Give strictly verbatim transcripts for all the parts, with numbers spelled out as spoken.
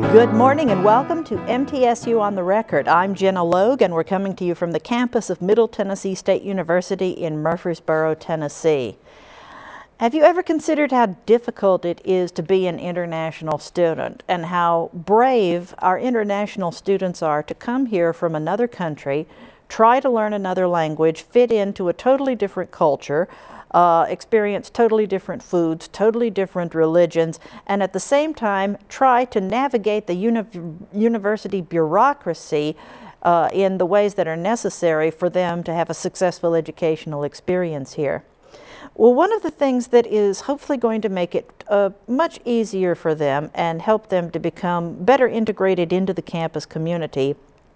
Good morning and welcome to M T S U on the Record. I'm Jenna Logue and we're coming to you from the campus of Middle Tennessee State University in Murfreesboro, Tennessee. Have you ever considered how difficult it is to be an international student and how brave our international students are to come here from another country, try to learn another language, fit into a totally different culture, uh, experience totally different foods, totally different religions, and at the same time try to navigate the uni university bureaucracy uh, in the ways that are necessary for them to have a successful educational experience here. Well, one of the things that is hopefully going to make it uh, much easier for them and help them to become better integrated into the campus community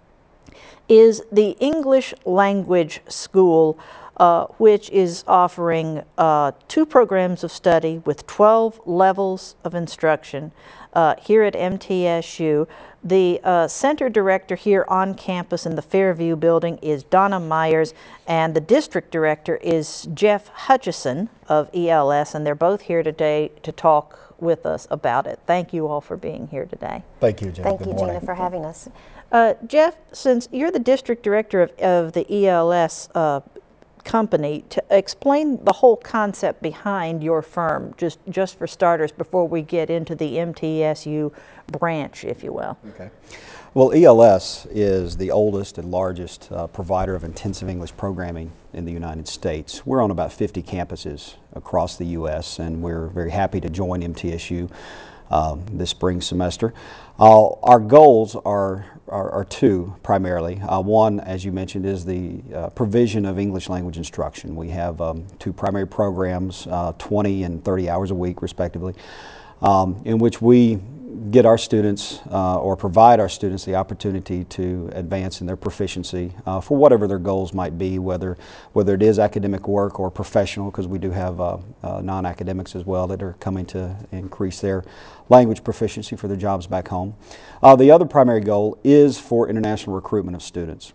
is the English Language School, uh, which is offering uh, two programs of study with twelve levels of instruction uh, here at M T S U. The uh, center director here on campus in the Fairview building is Donna Myers, and the district director is Jeff Hutchison of E L S, and they're both here today to talk with us about it. Thank you all for being here today. Thank you, Gina. Thank Good you, morning. Gina, for having us. Uh, Jeff, since you're the district director of, of the E L S uh, company, to explain the whole concept behind your firm, just, just for starters, before we get into the M T S U branch, if you will. Okay. Well, E L S is the oldest and largest uh, provider of intensive English programming in the United States. We're on about fifty campuses across the U S, and we're very happy to join M T S U um, this spring semester. Uh, our goals are, are, are two primarily. Uh, one, as you mentioned, is the uh, provision of English language instruction. We have um, two primary programs, uh, twenty and thirty hours a week respectively, um, in which we get our students uh, or provide our students the opportunity to advance in their proficiency uh, for whatever their goals might be, whether whether it is academic work or professional, because we do have uh, uh, non-academics as well that are coming to increase their language proficiency for their jobs back home. Uh, the other primary goal is for international recruitment of students.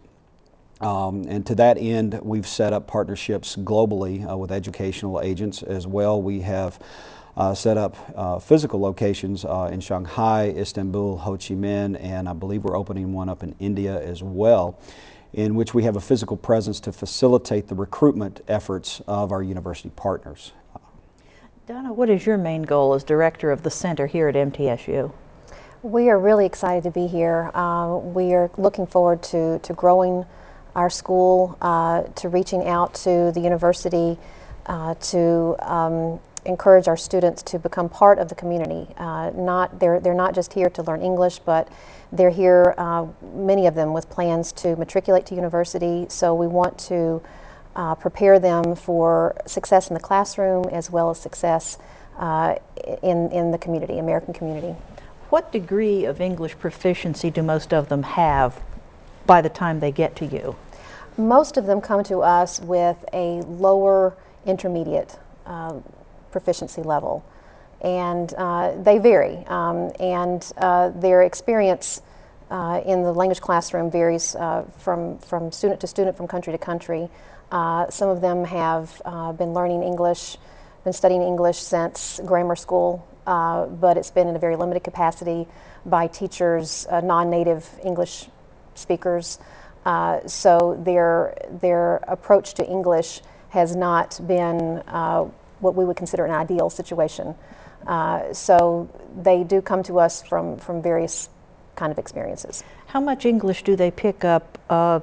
Um, and to that end, we've set up partnerships globally uh, with educational agents as well. We have Uh, set up uh, physical locations uh, in Shanghai, Istanbul, Ho Chi Minh, and I believe we're opening one up in India as well, in which we have a physical presence to facilitate the recruitment efforts of our university partners. Donna, what is your main goal as director of the center here at M T S U? We are really excited to be here. Uh, we are looking forward to, to growing our school, uh, to reaching out to the university, uh, to um, encourage our students to become part of the community. Uh, not they're they're not just here to learn English, but they're here, uh, many of them, with plans to matriculate to university. So we want to uh, prepare them for success in the classroom as well as success uh, in in the community, American community. What degree of English proficiency do most of them have by the time they get to you? Most of them come to us with a lower intermediate uh, proficiency level, and uh, they vary, um, and uh, their experience uh, in the language classroom varies uh, from, from student to student, from country to country. Uh, some of them have uh, been learning English, been studying English since grammar school, uh, but it's been in a very limited capacity by teachers, uh, non-native English speakers. Uh, so their, their approach to English has not been uh, what we would consider an ideal situation. Uh, so they do come to us from, from various kind of experiences. How much English do they pick up uh,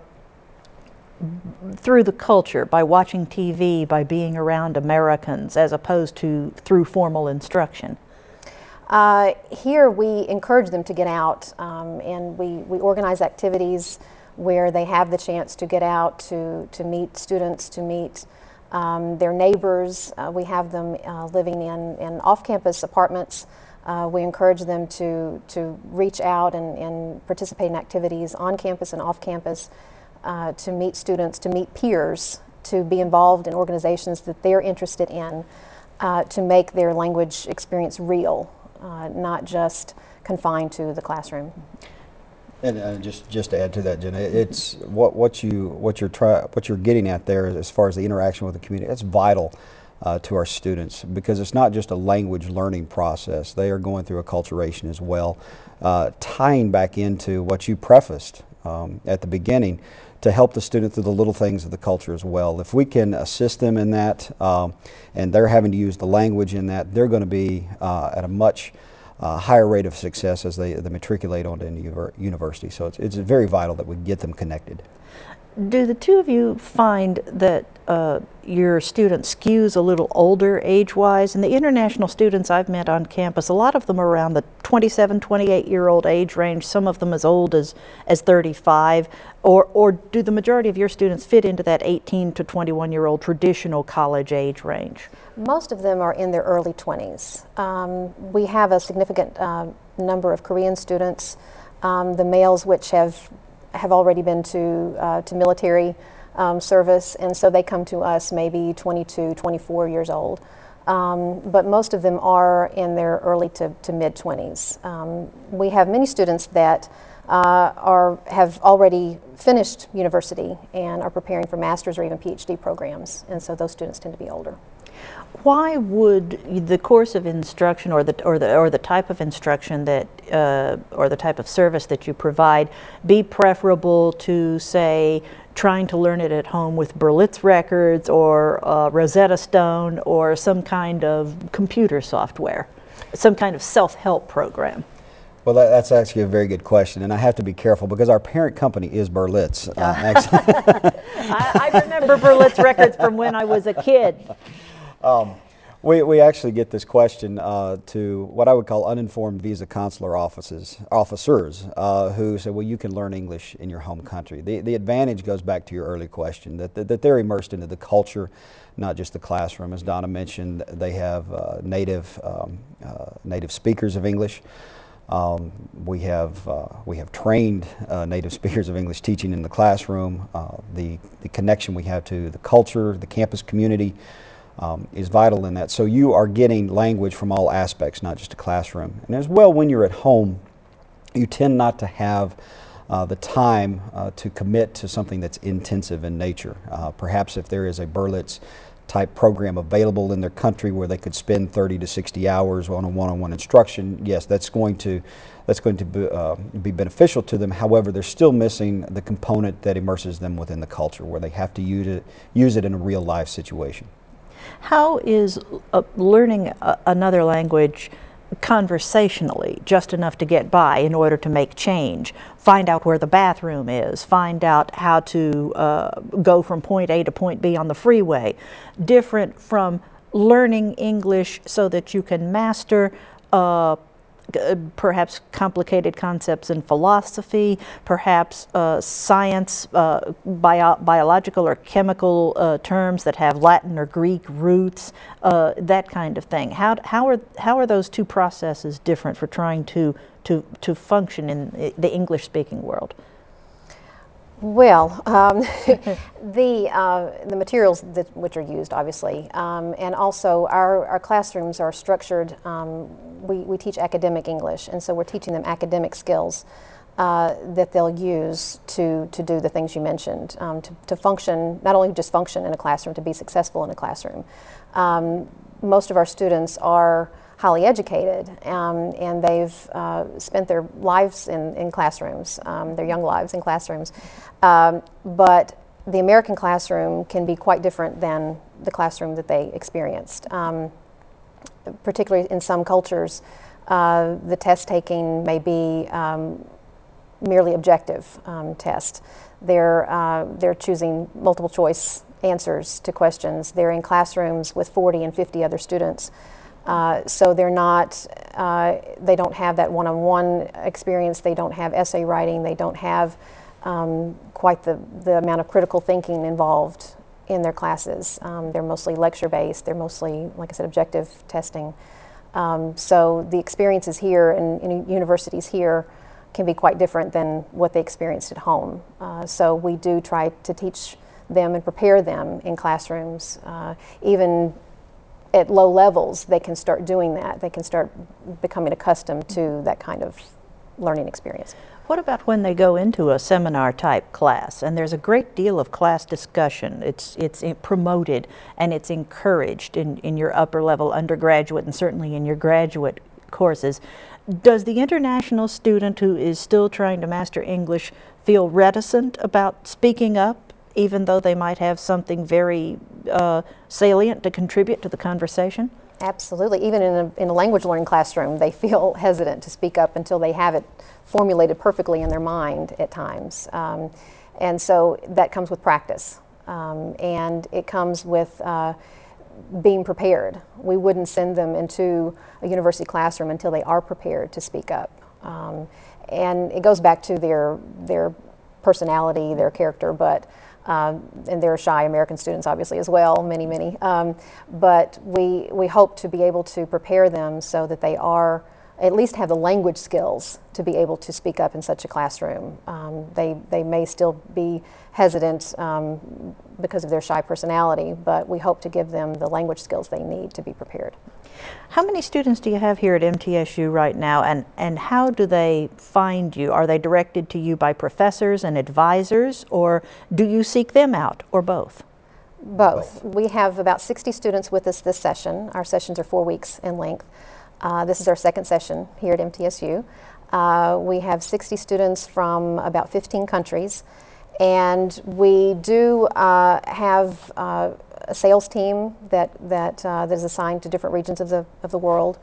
through the culture, by watching T V, by being around Americans, as opposed to through formal instruction? Uh, here we encourage them to get out, um, and we, we organize activities where they have the chance to get out, to, to meet students, to meet Um, their neighbors. Uh, we have them uh, living in, in off-campus apartments. Uh, we encourage them to, to reach out and, and participate in activities on campus and off campus, uh, to meet students, to meet peers, to be involved in organizations that they're interested in, uh, to make their language experience real, uh, not just confined to the classroom. And uh, just just to add to that, Jenna, it's what what you what you're try what you're getting at there as far as the interaction with the community. It's vital uh, to our students, because it's not just a language learning process. They are going through acculturation as well, uh, tying back into what you prefaced um, at the beginning, to help the student through the little things of the culture as well. If we can assist them in that, um, and they're having to use the language in that, they're going to be uh, at a much uh, higher rate of success as they, they matriculate onto the university. So it's, it's very vital that we get them connected. Do the two of you find that uh, your student skews a little older age-wise? And the international students I've met on campus, a lot of them are around the twenty-seven, twenty-eight year old age range, some of them as old as, as thirty-five, or, or do the majority of your students fit into that eighteen to twenty-one year old traditional college age range? Most of them are in their early twenties. Um, we have a significant uh, number of Korean students, um, the males which have have already been to uh, to military um, service, and so they come to us maybe twenty-two, twenty-four years old. Um, but most of them are in their early to, to mid twenties. Um, we have many students that uh, are have already finished university and are preparing for master's or even PhD programs, and so those students tend to be older. Why would the course of instruction, or the or the or the type of instruction that uh, or the type of service that you provide, be preferable to, say, trying to learn it at home with Berlitz records or uh, Rosetta Stone or some kind of computer software, some kind of self-help program? Well, that, that's actually a very good question, and I have to be careful because our parent company is Berlitz. Uh, I, I remember Berlitz records from when I was a kid. Um, we, we actually get this question uh, to what I would call uninformed visa consular offices, officers uh, who say, well, you can learn English in your home country. The, the advantage goes back to your early question, that, that, that they're immersed into the culture, not just the classroom. As Donna mentioned, they have uh, native, um, uh, native speakers of English. Um, we have uh, we have trained uh, native speakers of English teaching in the classroom. Uh, the, the connection we have to the culture, the campus community, Um, is vital in that. So you are getting language from all aspects, not just a classroom. And as well, when you're at home, you tend not to have uh, the time uh, to commit to something that's intensive in nature. Uh, perhaps if there is a Berlitz type program available in their country where they could spend thirty to sixty hours on a one-on-one instruction, yes, that's going to that's going to be, uh, be beneficial to them. However, they're still missing the component that immerses them within the culture, where they have to use it, use it in a real life situation. How is uh, learning a, another language conversationally just enough to get by in order to make change? Find out where the bathroom is, find out how to uh, go from point A to point B on the freeway, different from learning English so that you can master uh, perhaps complicated concepts in philosophy, perhaps uh, science, uh, bio biological or chemical uh, terms that have Latin or Greek roots, uh, that kind of thing. How, how, are, how are those two processes different for trying to, to, to function in the English-speaking world? Well, um, the, uh, the materials that, which are used, obviously, um, and also our, our classrooms are structured, um, we, we teach academic English, and so we're teaching them academic skills uh, that they'll use to, to do the things you mentioned, um, to, to function, not only just function in a classroom, to be successful in a classroom. Um, most of our students are highly educated, um, and they've uh, spent their lives in, in classrooms, um, their young lives in classrooms. Um, but the American classroom can be quite different than the classroom that they experienced. Um, particularly in some cultures, uh, the test taking may be um, merely objective um, test. They're, uh, they're choosing multiple choice answers to questions. They're in classrooms with forty and fifty other students. Uh, so they're not, uh, they don't have that one-on-one experience, they don't have essay writing, they don't have um, quite the, the amount of critical thinking involved in their classes. Um, they're mostly lecture-based, they're mostly, like I said, objective testing. Um, so the experiences here in, in universities here can be quite different than what they experienced at home. Uh, so we do try to teach them and prepare them in classrooms, uh, even at low levels, they can start doing that. They can start becoming accustomed to that kind of learning experience. What about when they go into a seminar type class and there's a great deal of class discussion? It's, it's promoted and it's encouraged in, in your upper level undergraduate and certainly in your graduate courses. Does the international student who is still trying to master English feel reticent about speaking up, even though they might have something very uh, salient to contribute to the conversation? Absolutely. Even in a, in a language learning classroom, they feel hesitant to speak up until they have it formulated perfectly in their mind at times. Um, and so that comes with practice. Um, and it comes with uh, being prepared. We wouldn't send them into a university classroom until they are prepared to speak up. Um, and it goes back to their, their personality, their character, but Um, and there are shy American students obviously as well, many, many. Um, but we, we hope to be able to prepare them so that they are, at least have the language skills to be able to speak up in such a classroom. Um, they, they may still be hesitant um, because of their shy personality, but we hope to give them the language skills they need to be prepared. How many students do you have here at M T S U right now, and, and how do they find you? Are they directed to you by professors and advisors, or do you seek them out, or both? Both. We have about sixty students with us this session. Our sessions are four weeks in length. Uh, this is our second session here at M T S U. Uh, we have sixty students from about fifteen countries, and we do uh, have uh, a sales team that that uh, that is assigned to different regions of the of the world,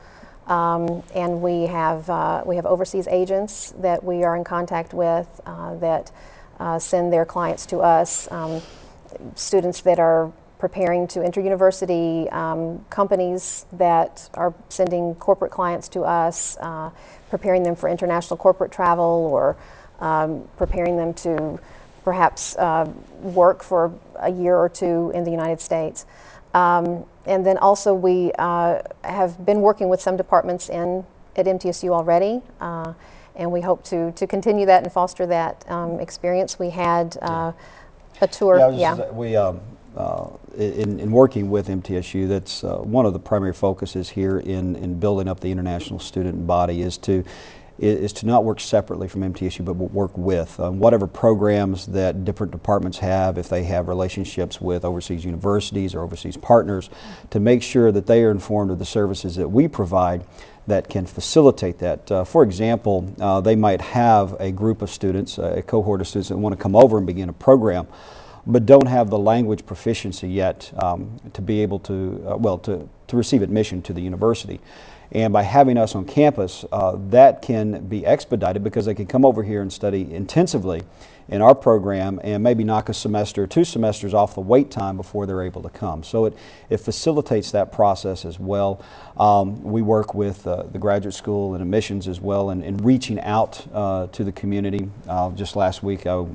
um, and we have uh, we have overseas agents that we are in contact with uh, that uh, send their clients to us. Um, students that are preparing to enter university, um, companies that are sending corporate clients to us, uh, preparing them for international corporate travel, or um, preparing them to perhaps uh, work for a year or two in the United States. Um, and then also we uh, have been working with some departments in at M T S U already, uh, and we hope to, to continue that and foster that um, experience. We had uh, a tour. Yeah, Yeah. just, we, um, uh, in, in working with M T S U, that's uh, one of the primary focuses here in, in building up the international student body is to is to not work separately from M T S U, but work with um, whatever programs that different departments have, if they have relationships with overseas universities or overseas partners, to make sure that they are informed of the services that we provide that can facilitate that. Uh, for example, uh, they might have a group of students, a cohort of students that want to come over and begin a program, but don't have the language proficiency yet um, to be able to, uh, well, to, to receive admission to the university. And by having us on campus, uh, that can be expedited because they can come over here and study intensively in our program and maybe knock a semester or two semesters off the wait time before they're able to come. So it, it facilitates that process as well. Um, we work with uh, the graduate school and admissions as well in, in reaching out uh, to the community. Uh, just last week I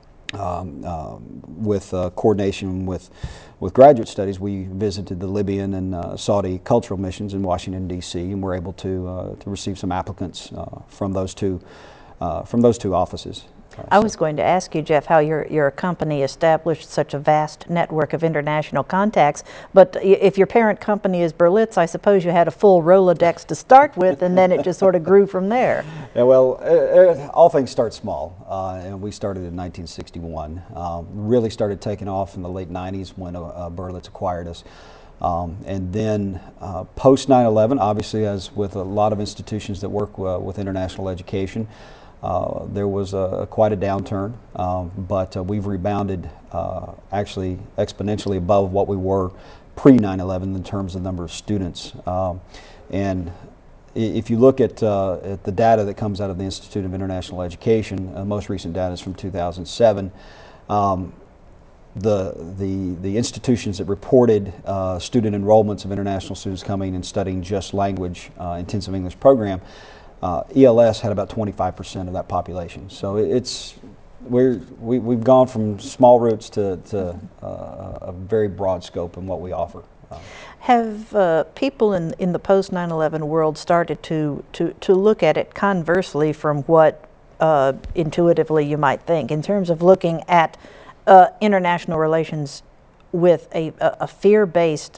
Um, uh, with uh, coordination with with graduate studies, we visited the Libyan and uh, Saudi cultural missions in Washington D C, and were able to uh, to receive some applicants uh, from those two uh, from those two offices. Uh, I was going to ask you, Jeff, how your, your company established such a vast network of international contacts, but if your parent company is Berlitz, I suppose you had a full Rolodex to start with, and then it just sort of grew from there. Yeah, well, uh, uh, all things start small, uh, and we started in nineteen sixty-one. Um, really started taking off in the late nineties when uh, uh, Berlitz acquired us. Um, and then uh, post nine eleven, obviously, as with a lot of institutions that work uh, with international education, Uh, there was a, quite a downturn, um, but uh, we've rebounded uh, actually exponentially above what we were pre nine eleven in terms of number of students. Um, and if you look at, uh, at the data that comes out of the Institute of International Education, uh, most recent data is from two thousand seven. Um, the, the, the institutions that reported uh, student enrollments of international students coming and studying just language, uh, intensive English program, Uh, E L S had about twenty-five percent of that population. So it's, we're, we, we've gone from small roots to, to uh, a very broad scope in what we offer. Uh, Have uh, people in, in the post nine eleven world started to, to, to look at it conversely from what uh, intuitively you might think, in terms of looking at uh, international relations with a, a, a fear-based uh,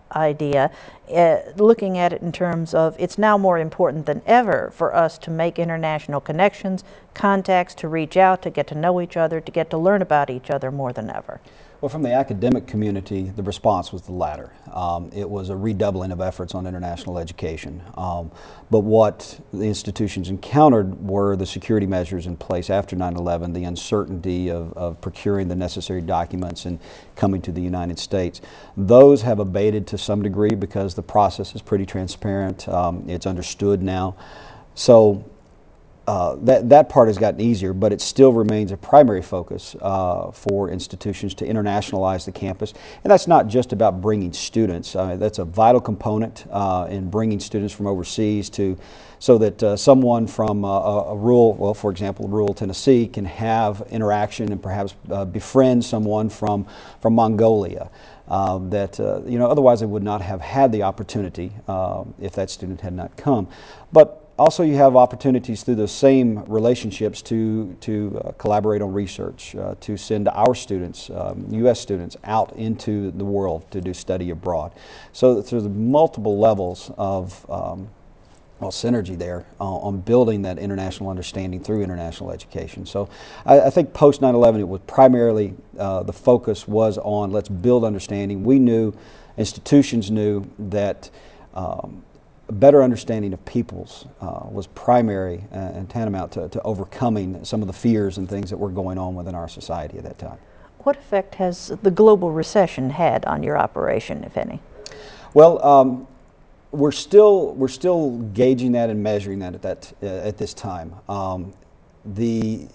idea, uh, looking at it in terms of it's now more important than ever for us to make international connections, contacts, to reach out, to get to know each other, to get to learn about each other more than ever? Well, from the academic community, the response was the latter. Um, it was a redoubling of efforts on international education. Um, but what the institutions encountered were the security measures in place after nine eleven, the uncertainty of, of procuring the necessary documents and coming to the United States. Those have abated to some degree because the process is pretty transparent. Um, it's understood now. So Uh, that, that part has gotten easier, but it still remains a primary focus uh, for institutions to internationalize the campus. And that's not just about bringing students. Uh, that's a vital component uh, in bringing students from overseas to, so that uh, someone from uh, a, a rural, well, for example, rural Tennessee can have interaction and perhaps uh, befriend someone from, from Mongolia. Um, that, uh, you know, otherwise they would not have had the opportunity uh, if that student had not come. But also, you have opportunities through those same relationships to, to uh, collaborate on research, uh, to send our students, um, U S students, out into the world to do study abroad. So there's multiple levels of um, well, synergy there uh, on building that international understanding through international education. So I, I think post nine eleven, it was primarily, uh, the focus was on let's build understanding. We knew, institutions knew that um, a better understanding of peoples uh, was primary uh, and tantamount to, to overcoming some of the fears and things that were going on within our society at that time. What effect has the global recession had on your operation, if any? Well, um, we're still we're still gauging that and measuring that at that uh, at this time. Um, the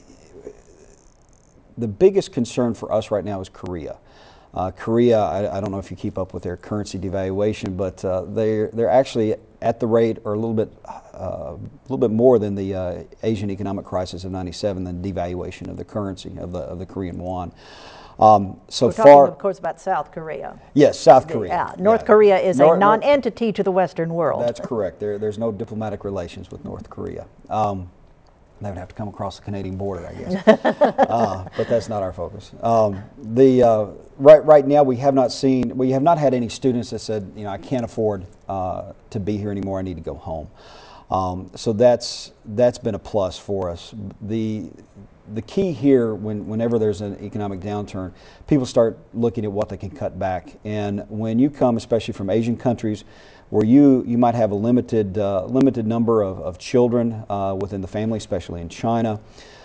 the biggest concern for us right now is Korea. Uh, Korea, I, I don't know if you keep up with their currency devaluation, but uh, they're they're actually at the rate or a little bit uh, a little bit more than the uh, Asian economic crisis of ninety-seven, the devaluation of the currency of the of the Korean won. Um, so We're far, talking, of course, about South Korea. Yes, South Korea. Yeah, North yeah. Korea is Nor a non-entity to the Western world. That's correct. There, there's no diplomatic relations with North Korea. Um, They would have to come across the Canadian border, I guess. uh, but that's not our focus. Um, the uh, right right now we have not seen we have not had any students that said, you know, I can't afford uh, to be here anymore. I need to go home. Um, so that's that's been a plus for us. The the key here, when whenever there's an economic downturn, people start looking at what they can cut back. And when you come, especially from Asian countries, where you, you might have a limited, uh, limited number of, of children uh, within the family, especially in China,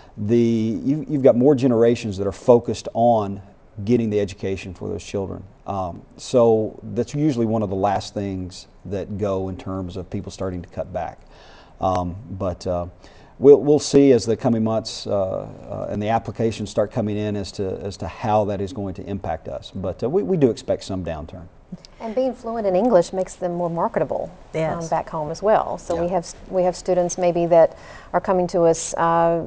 the, you, you've got more generations that are focused on getting the education for those children. Um, so that's usually one of the last things that go in terms of people starting to cut back. Um, but uh, we'll, we'll see as the coming months uh, uh, and the applications start coming in as to, as to how that is going to impact us. But uh, we, we do expect some downturn. And being fluent in English makes them more marketable Yes. um, back home as well. So Yeah. we have we have students maybe that are coming to us uh,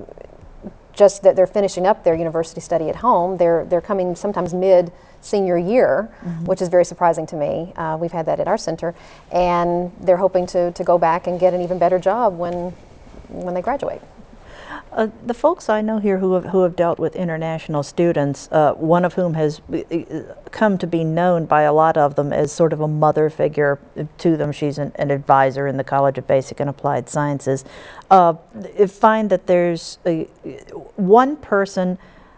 just that they're finishing up their university study at home. They're they're coming sometimes mid senior year, mm-hmm. which is very surprising to me. Uh, we've had that at our center, and they're hoping to to go back and get an even better job when when they graduate. Uh, the folks I know here who have, who have dealt with international students, uh, one of whom has come to be known by a lot of them as sort of a mother figure to them. She's an, an advisor in the College of Basic and Applied Sciences. Uh, find that there's a, one person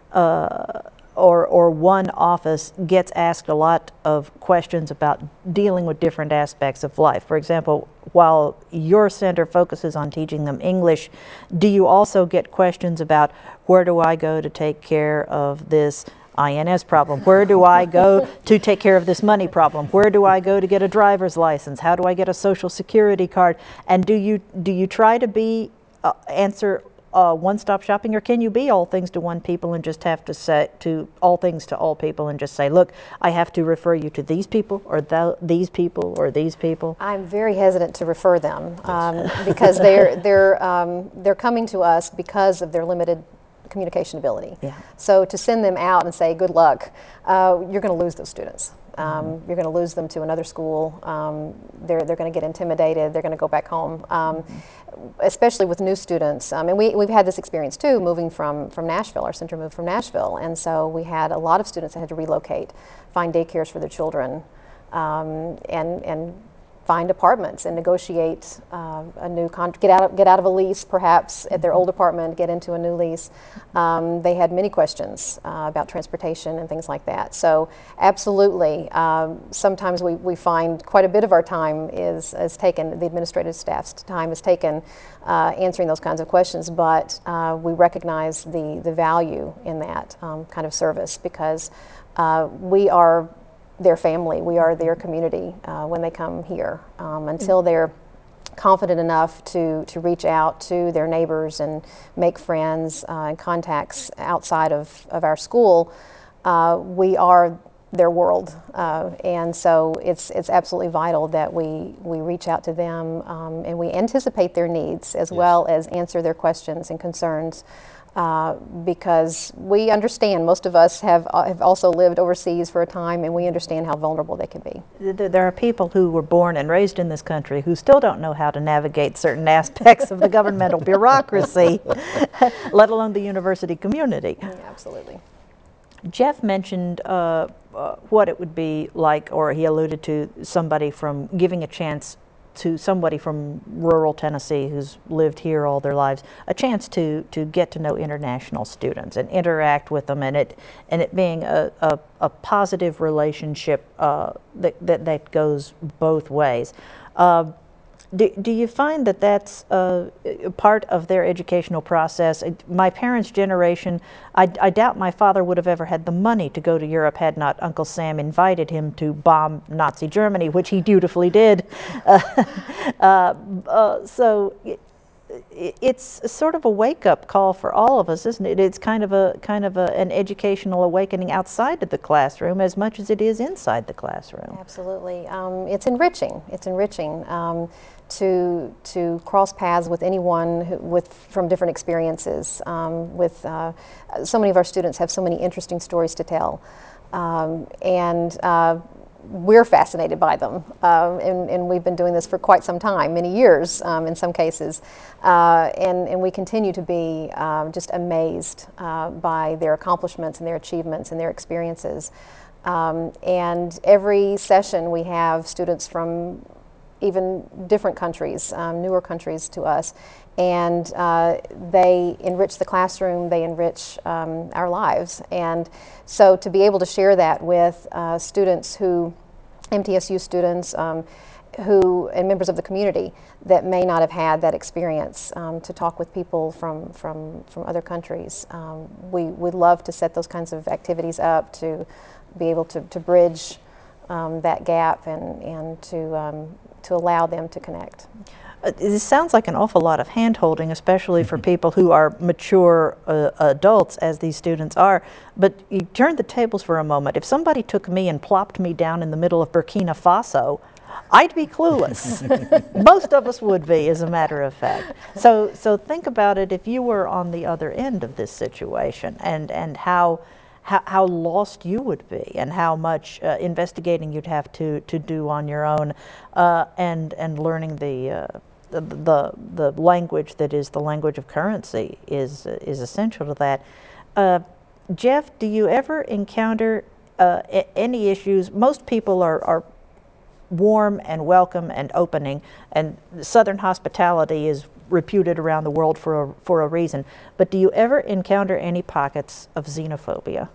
uh, or, or one office gets asked a lot of questions about dealing with different aspects of life. For example, while your center focuses on teaching them English, do you also get questions about where do I go to take care of this I N S problem? Where do I go to take care of this money problem? Where do I go to get a driver's license? How do I get a social security card? And do you, do you try to be, uh, answer Uh, one-stop shopping, or can you be all things to one people and just have to say to all things to all people and just say, look, I have to refer you to these people or th these people or these people? I'm very hesitant to refer them um, because they're they're um, they're coming to us because of their limited communication ability. Yeah. So to send them out and say, good luck, uh, you're going to lose those students. Um, mm-hmm. You're going to lose them to another school. Um, they're they're going to get intimidated. They're going to go back home. Um, mm-hmm. Especially with new students. Um, and we, we've had this experience too, moving from, from Nashville. Our center moved from Nashville. And so we had a lot of students that had to relocate, find daycares for their children um, and and find apartments and negotiate uh, a new con get out of, get out of a lease perhaps at their old apartment, get into a new lease. Um, they had many questions uh, about transportation and things like that. So absolutely, um, sometimes we, we find quite a bit of our time is, is taken, the administrative staff's time is taken uh, answering those kinds of questions, but uh, we recognize the, the value in that um, kind of service because uh, we are their family, we are their community uh, when they come here. Um, until they're confident enough to, to reach out to their neighbors and make friends uh, and contacts outside of, of our school, uh, we are their world. Uh, and so it's, it's absolutely vital that we, we reach out to them um, and we anticipate their needs as yes. well as answer their questions and concerns. Uh, because we understand, most of us have, uh, have also lived overseas for a time, and we understand how vulnerable they can be. There are people who were born and raised in this country who still don't know how to navigate certain aspects of the governmental bureaucracy, let alone the university community. Yeah, absolutely. Jeff mentioned uh, uh, what it would be like, or he alluded to somebody from giving a chance to somebody from rural Tennessee who's lived here all their lives, a chance to to get to know international students and interact with them, and it and it being a, a, a positive relationship uh, that, that that goes both ways. Uh, do, do you find that that's uh, part of their educational process? My parents' generation, I, I doubt my father would have ever had the money to go to Europe had not Uncle Sam invited him to bomb Nazi Germany, which he dutifully did. Uh, uh, uh, so it, it's sort of a wake-up call for all of us, isn't it? It's kind of a kind of a, an educational awakening outside of the classroom as much as it is inside the classroom. Absolutely, um, it's enriching. It's enriching. Um, to to cross paths with anyone who, with from different experiences. Um, with uh, so many of our students have so many interesting stories to tell, um, and uh, we're fascinated by them. Uh, and, and we've been doing this for quite some time, many years um, in some cases, uh, and and we continue to be uh, just amazed uh, by their accomplishments and their achievements and their experiences. Um, and every session we have students from even different countries, um, newer countries to us, and uh, they enrich the classroom, they enrich um, our lives. And so to be able to share that with uh, students who, M T S U students, um, who, and members of the community that may not have had that experience, um, to talk with people from, from, from other countries. Um, we would love to set those kinds of activities up to be able to, to bridge um, that gap and, and to um, to allow them to connect. Uh, this sounds like an awful lot of hand-holding, especially for people who are mature uh, adults, as these students are. But you turn the tables for a moment. If somebody took me and plopped me down in the middle of Burkina Faso, I'd be clueless. Most of us would be, as a matter of fact. So, so think about it if you were on the other end of this situation, and, and how How, how lost you would be, and how much uh, investigating you'd have to, to do on your own, uh, and and learning the, uh, the the the language that is the language of currency is uh, is essential to that. Uh, Jeff, do you ever encounter uh, any issues? Most people are, are warm and welcome and opening, and Southern hospitality is reputed around the world for a, for a reason. But do you ever encounter any pockets of xenophobia?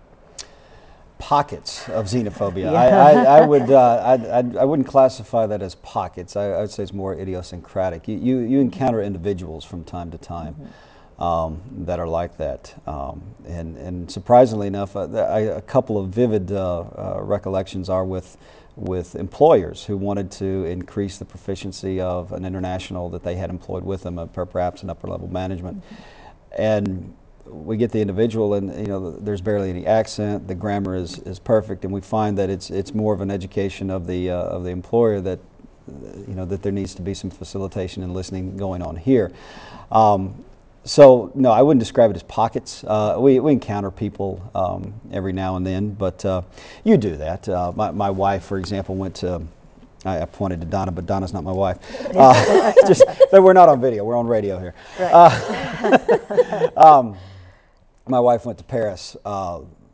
Pockets of xenophobia. Yeah. I, I, I would uh, I, I, I wouldn't classify that as pockets. I, I would say it's more idiosyncratic. You, you, you encounter individuals from time to time mm-hmm. um, that are like that. Um, and, and surprisingly enough, uh, I, a couple of vivid uh, uh, recollections are with with employers who wanted to increase the proficiency of an international that they had employed with them, uh, perhaps in upper level management. Mm-hmm. And we get the individual, and you know, there's barely any accent, the grammar is, is perfect, and we find that it's it's more of an education of the uh, of the employer that you know that there needs to be some facilitation and listening going on here. Um, So, no, I wouldn't describe it as pockets. Uh, we, we encounter people um, every now and then, but uh, you do that. Uh, my, my wife, for example, went to, I, I pointed to Donna, but Donna's not my wife. Uh, just, we're not on video, we're on radio here. Right. Uh, um, my wife went to Paris uh,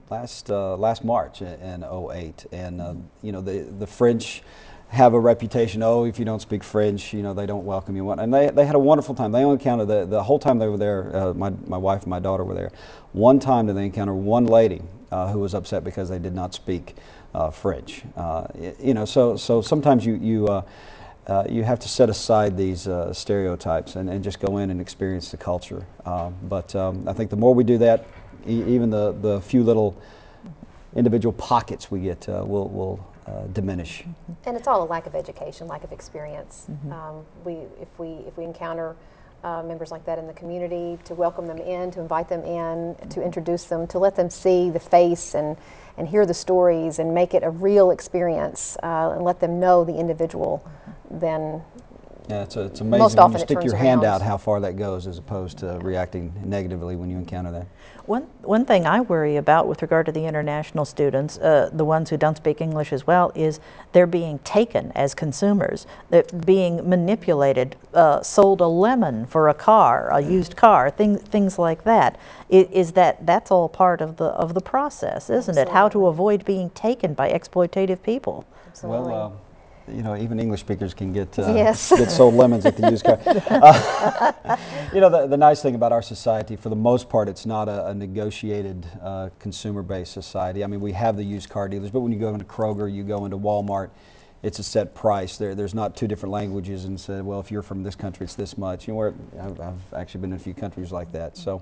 last uh, last March in oh eight, and uh, you know the the French have a reputation. Oh, if you don't speak French, you know they don't welcome you. And they they had a wonderful time. They only encountered the the whole time they were there. Uh, my my wife and my daughter were there. One time did they encounter one lady uh, who was upset because they did not speak uh, French. Uh, you know, so so sometimes you you. Uh, Uh, you have to set aside these uh, stereotypes and, and just go in and experience the culture. Uh, but um, I think the more we do that, e even the, the few little individual pockets we get uh, will, will uh, diminish. And it's all a lack of education, lack of experience. Mm-hmm. um, we, if we, if we encounter uh, members like that in the community, to welcome them in, to invite them in, to introduce them, to let them see the face and, and hear the stories and make it a real experience, uh, and let them know the individual, then Yeah, it's, a, it's most amazing when often you it stick turns your hand around. out how far that goes, as opposed to reacting negatively when you encounter that. One, one thing I worry about with regard to the international students, uh, the ones who don't speak English as well, is they're being taken as consumers. They're being manipulated, uh, sold a lemon for a car, a used car, things, things like that. Is, is that, that's all part of the, of the process, isn't it? How to Absolutely. avoid being taken by exploitative people. Absolutely. Well, uh, you know, even English speakers can get uh, Yes. get sold lemons at the used car. Uh, you know, the, the nice thing about our society, for the most part, it's not a, a negotiated uh, consumer-based society. I mean, we have the used car dealers, but when you go into Kroger, you go into Walmart, it's a set price. There, there's not two different languages and say, well, if you're from this country, it's this much. You know, where I've, I've actually been in a few countries like that. So,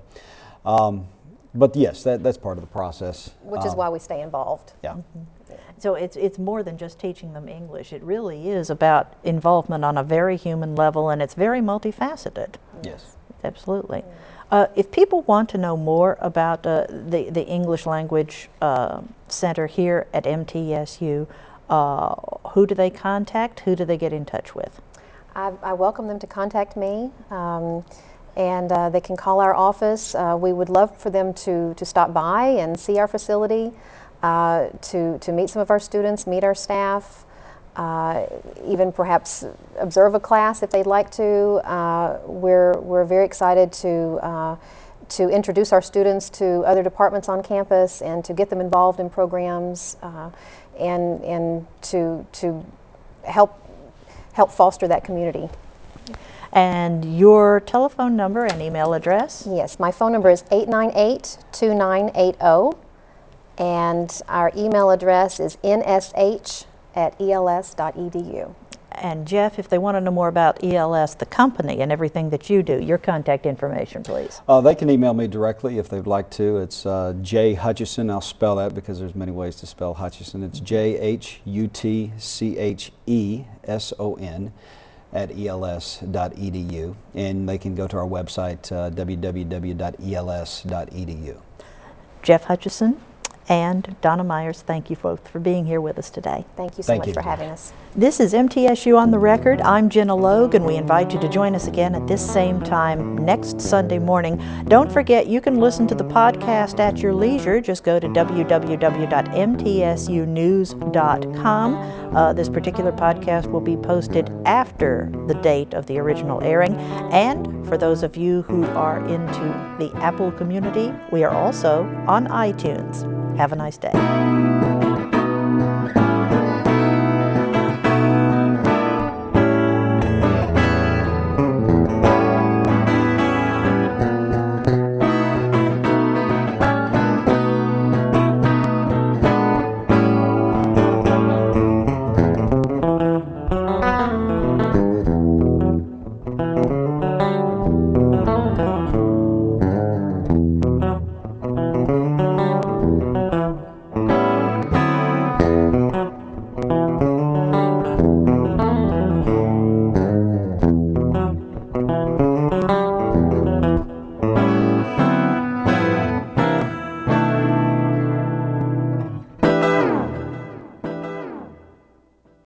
um, but yes, that, that's part of the process. Which is Um, why we stay involved. Yeah. So it's, it's more than just teaching them English. It really is about involvement on a very human level, and it's very multifaceted. Yes. Absolutely. Uh, if people want to know more about uh, the, the English Language uh, Center here at M T S U, uh, who do they contact? Who do they get in touch with? I, I welcome them to contact me, um, and uh, they can call our office. Uh, we would love for them to, to stop by and see our facility, uh, to, to meet some of our students, meet our staff, uh, even perhaps observe a class if they'd like to. Uh, we're, we're very excited to, uh, to introduce our students to other departments on campus and to get them involved in programs, uh, and, and to, to help help foster that community. And your telephone number and email address? Yes, my phone number is eight nine eight, two nine eight zero, and our email address is n s h at e l s dot e d u. And Jeff, if they want to know more about E L S, the company, and everything that you do, your contact information, please. Uh, they can email me directly if they'd like to. It's uh, J Hutchison. I'll spell that because there's many ways to spell Hutchison. It's J H U T C H E S O N at E L S dot E D U. And they can go to our website, uh, w w w dot e l s dot e d u. Jeff Hutchison and Donna Myers, thank you both for being here with us today. Thank you so Thank much you. for having us. This is M T S U on the Record. I'm Jenna Logue, and we invite you to join us again at this same time next Sunday morning. Don't forget, you can listen to the podcast at your leisure. Just go to w w w dot m t s u news dot com. Uh, this particular podcast will be posted after the date of the original airing. And for those of you who are into the Apple community, we are also on iTunes. Have a nice day.